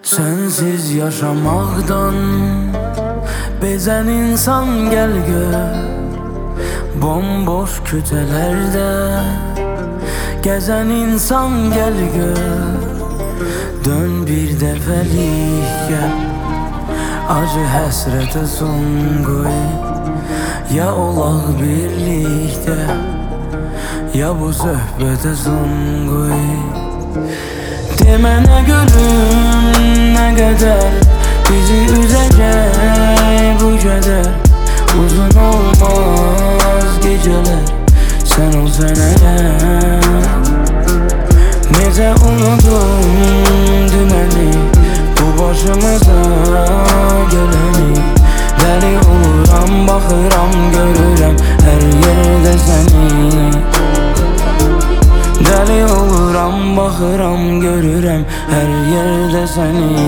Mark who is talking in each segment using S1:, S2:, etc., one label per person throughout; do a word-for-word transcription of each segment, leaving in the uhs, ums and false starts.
S1: Sensiz yaşamaktan bezen insan gel gör. Bomboş kütelerde gezen insan gel gör. Dön bir defelik gel, acı həsrətə son qoy. Ya olaq birlikdə, ya bu söhbətə son qoy. Demənə gülüm, nə qədər bizi üzəcək bu qədər. Uzun olmaz gecələr, sən ol sənəyəm. Necə unudum dünəni, bu başımıza gələni. Dəli oluram, baxıram, görürəm hər yerdə səni. Dəli oluram, baxıram, görürəm hər yerdə səni.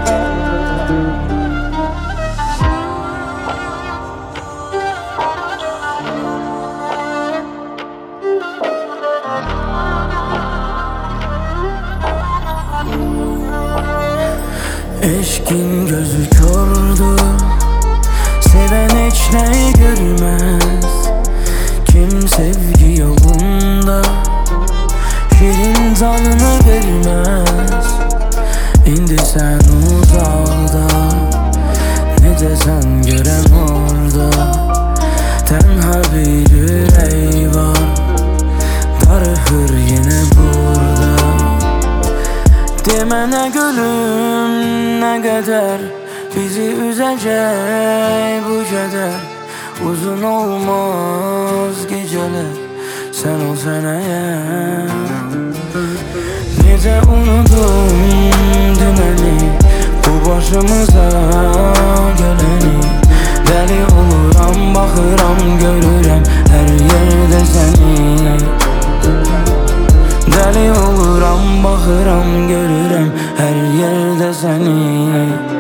S1: Eşkin gözü kördür, seven heç nəyi görməz. Kim sevgi yolunda şirin canını verməz. İndi sən uzaqda, necə sən görəm orada. Tənha bir ürək var, darıxır yenə burada. Demənə gülüm, nə qədər bizi üzəcək bu qədər. Uzun olmaz gecələr, sən ol sənəyəm. Necə unudum dünəni, bu başımıza gələni. Dəli oluram, baxıram, görürəm hər yerdə səni. Dəli oluram, baxıram, görürəm hər yerdə səni.